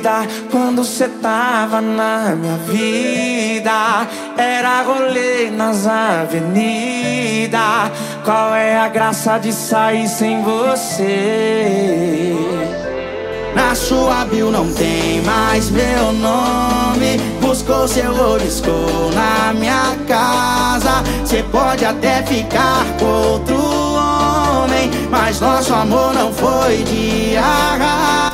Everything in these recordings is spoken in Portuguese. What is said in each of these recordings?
Vida, quando cê tava na minha vida, era rolê nas avenidas. Qual é a graça de sair sem você? Na sua bio não tem mais meu nome. Buscou seu oliscou na minha casa. Cê pode até ficar com outro homem, mas nosso amor não foi de arraso.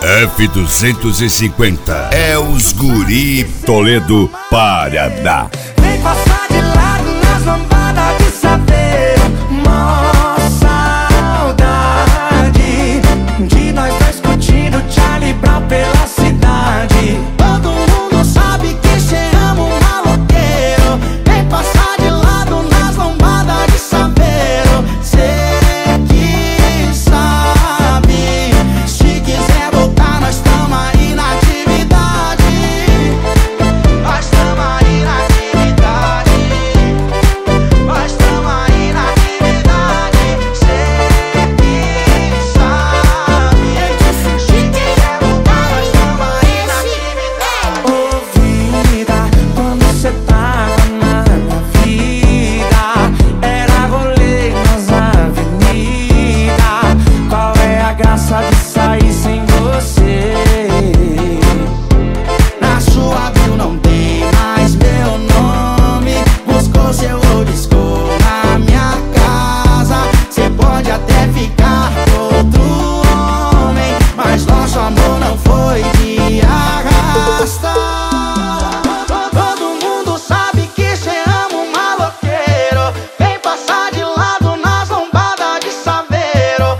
F250 é os guri Toledo, Paraná. Vem passar de lado nas lambadas de saveiro. Mó saudade de nós dois curtindo Charlie Brown pela cidade. Todo mundo sabe que cê ama um maloqueiro. Vem passar de lado nas lambadas de saveiro. Cê que sabe, se quiser voltar nós tamo aí na atividade. Nós tamo aí na atividade. Nós tamo aí na atividade. Cê que sabe, se quiser voltar nós tamo aí na atividade. Ô vida, quando cê tava na minha vida, era rolê nas avenidas. Qual é a graça de sair sem você? Na sua bio não tem mais meu nome. Buscou seu oliscou na minha casa. Cê pode até ficar com outro homem, mas nosso amor não foi de arrasta. Todo mundo sabe que cê ama um maloqueiro. Vem passar de lado nas lombadas de saveiro.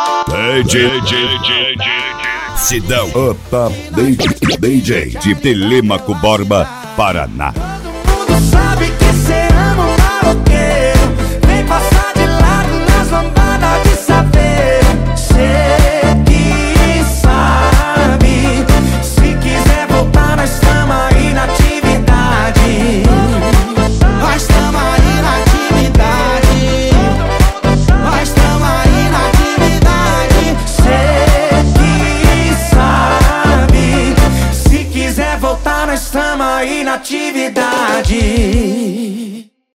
Sidão, Up DJ de Telêmaco Borba, Paraná. Todo mundo sabe que cê ama um maloqueiro. Vem passar de lado nas lambadas de saveiro. Cê que sabe, se quiser voltar nós tamo aí na atividade. Nós tamo aí na atividade. Nós tamo aí na atividade. Cê que sabe, se quiser voltar nós tamo aí na atividade.